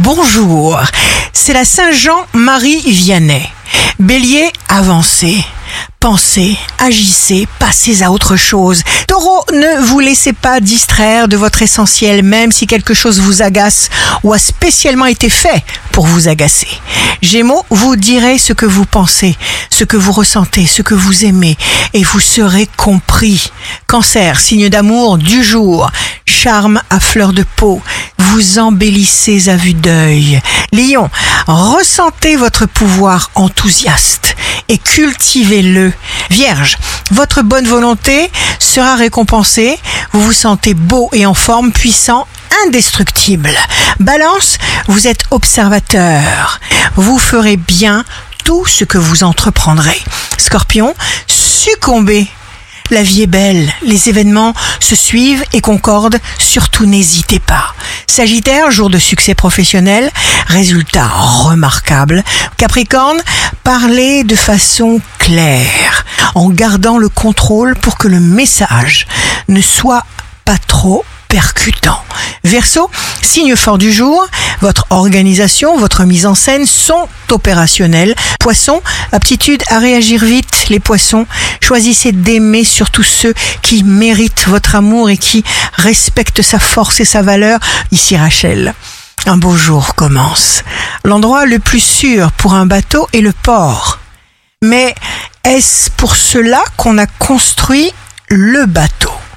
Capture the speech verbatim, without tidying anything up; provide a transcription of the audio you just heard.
bonjour. C'est la Saint-Jean-Marie Vianney. Bélier, avancez. Pensez, agissez, passez à autre chose. Taureau, ne vous laissez pas distraire de votre essentiel, même si quelque chose vous agace ou a spécialement été fait pour vous agacer. Gémeaux, vous direz ce que vous pensez, ce que vous ressentez, ce que vous aimez, et vous serez compris. Cancer, signe d'amour du jour, charme à fleur de peau, vous embellissez à vue d'œil. Lion, ressentez votre pouvoir enthousiaste et cultivez-le. Vierge, votre bonne volonté sera récompensée, vous vous sentez beau et en forme, puissant, indestructible. Balance, vous êtes observateur, vous ferez bien tout ce que vous entreprendrez. Scorpion, succombez. La vie est belle, les événements se suivent et concordent, surtout n'hésitez pas. Sagittaire, jour de succès professionnel, résultat remarquable. Capricorne, parlez de façon claire, en gardant le contrôle pour que le message ne soit pas trop percutant. Verseau, signe fort du jour, votre organisation, votre mise en scène sont opérationnelles. Poisson, aptitude à réagir vite. Les poissons, choisissez d'aimer surtout ceux qui méritent votre amour et qui respectent sa force et sa valeur. Ici Rachel. Un beau jour commence. L'endroit le plus sûr pour un bateau est le port. Mais est-ce pour cela qu'on a construit le bateau ?